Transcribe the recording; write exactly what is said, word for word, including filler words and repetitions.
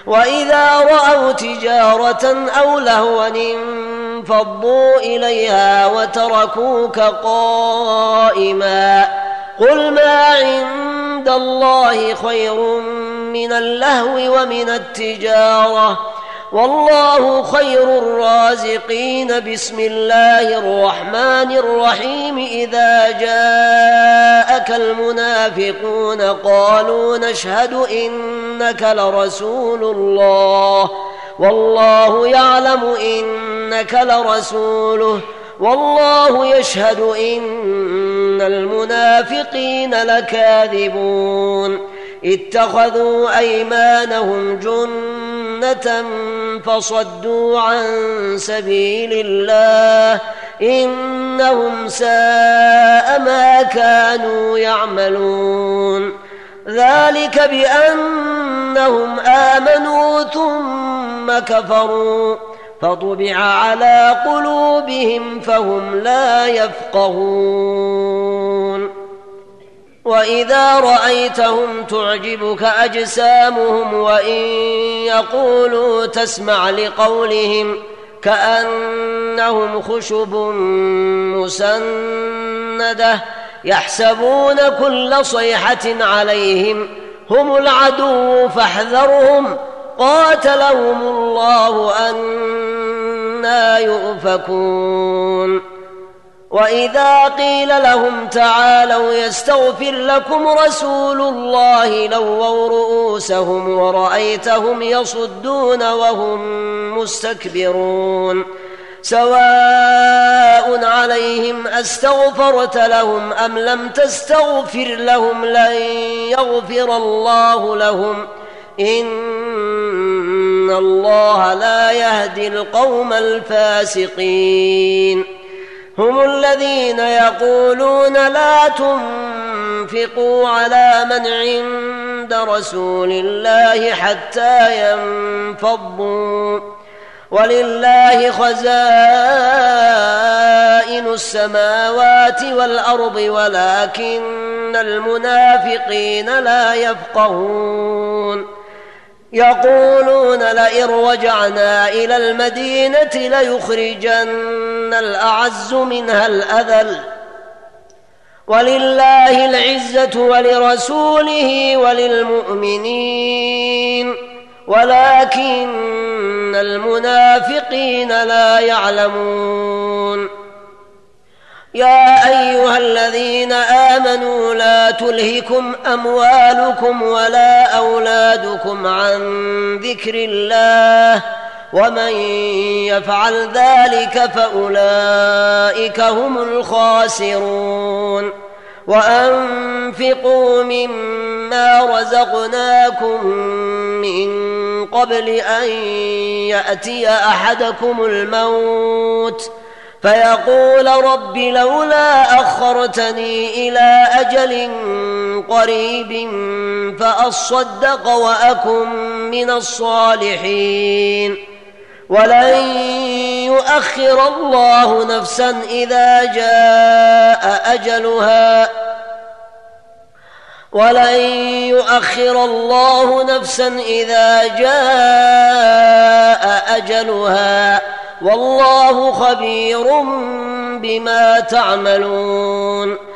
وإذا رأوا تجارة أو لهوا انفضوا إليها وتركوك قائما قل ما عند الله خير من اللهو ومن التجارة والله خير الرازقين. بسم الله الرحمن الرحيم. إذا جاءك المنافقون قالوا نشهد إنك لرسول الله والله يعلم إنك لرسوله والله يشهد إن المنافقين لكاذبون. اتخذوا أيمانهم جنة فصدوا عن سبيل الله إنهم ساء ما كانوا يعملون. ذلك بأنهم آمنوا ثم كفروا فطبع على قلوبهم فهم لا يفقهون. وإذا رأيتهم تعجبك أجسامهم وإن يقولوا تسمع لقولهم كأنهم خشب مسندة يحسبون كل صيحة عليهم هم العدو فاحذرهم قاتلهم الله أنى يؤفكون. وإذا قيل لهم تعالوا يستغفر لكم رسول الله لووا رؤوسهم ورأيتهم يصدون وهم مستكبرون. سواء عليهم أستغفرت لهم أم لم تستغفر لهم لن يغفر الله لهم إن الله لا يهدي القوم الفاسقين. هم الذين يقولون لا تنفقوا على من عند رسول الله حتى ينفضوا ولله خزائن السماوات والأرض ولكن المنافقين لا يفقهون. يقولون لئن رجعنا إلى المدينة ليخرجن الأعز منها الأذل ولله العزة ولرسوله وللمؤمنين ولكن المنافقين لا يعلمون. يا أيها الذين آمنوا لا تلهكم أموالكم ولا أولادكم عن ذكر الله ومن يفعل ذلك فأولئك هم الخاسرون. وأنفقوا مما رزقناكم من قبل أن يأتي أحدكم الموت فيقول رب لولا أخرتني إلى أجل قريب فأصدق وأكن من الصالحين ولن يؤخر الله نفسا إذا جاء أجلها ولن يؤخر الله نفسا إذا جاء أجلها والله خبير بما تعملون.